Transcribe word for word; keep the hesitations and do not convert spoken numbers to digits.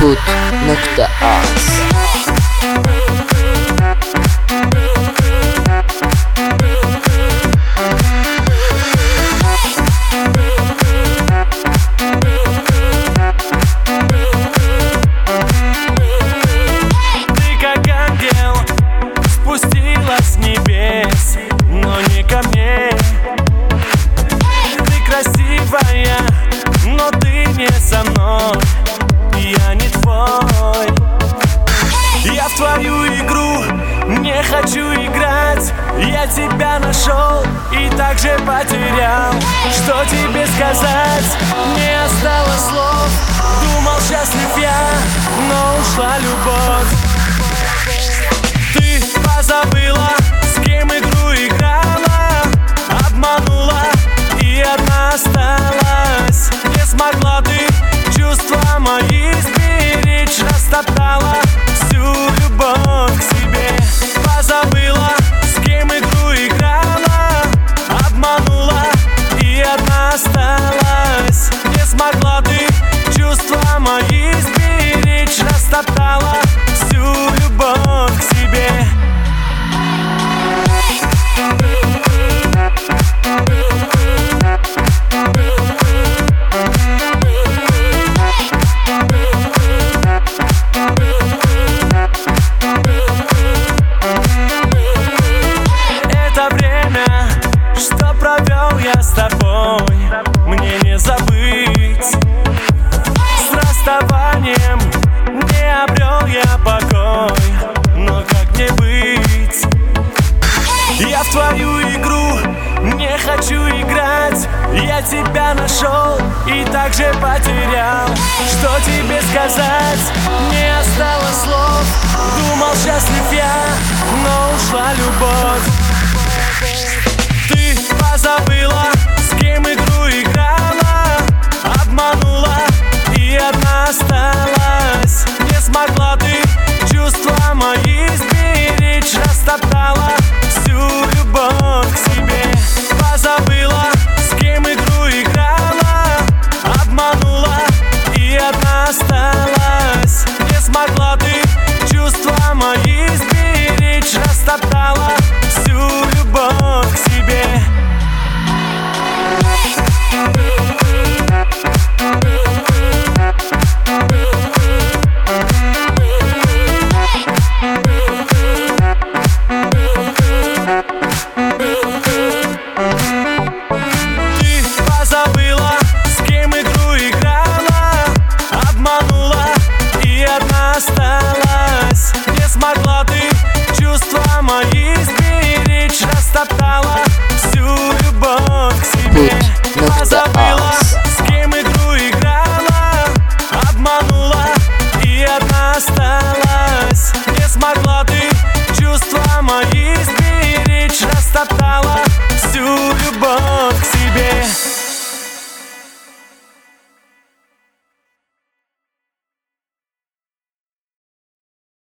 نقطة آس. С небес, но не ко мне. Ты красивая, но ты не со мной. Я не твой. Я в твою игру не хочу играть. Я тебя нашел и также потерял. Что тебе сказать? Не осталось слов. Думал, счастлив я, но ушла любовь. Ты позабыла, с кем игру играла, обманула и одна осталась. Не смогла ты чувства мои сберечь, растоптала всю любовь к себе. Позабыла, с кем игру играла, обманула и одна осталась. Не смогла ты чувства мои сберечь, растоптала всю любовь к себе. Это время, что провел я с тобой, мне не забыть. С расставанием не обрел я покой, но как мне быть? Я в твою игру не хочу играть. Я тебя нашел и также потерял. Что тебе сказать? Не осталось слов. Думал, счастлив я, но ушла любовь. Ты позабыла, с кем игру играла, обманула и одна осталась. Не смогла ты чувства мои сберечь, растоптала всю любовь к себе. Позабыла, с кем игру играла, обманула и одна осталась. Не смогла ты чувства мои сберечь, растоптала всю любовь к себе. Осталась. Не смогла ты чувства мои сберечь, растоптала всю любовь к себе. Позабыла, с кем игру играла, обманула и одна осталась. Не смогла ты чувства мои сберечь, растоптала всю любовь к себе.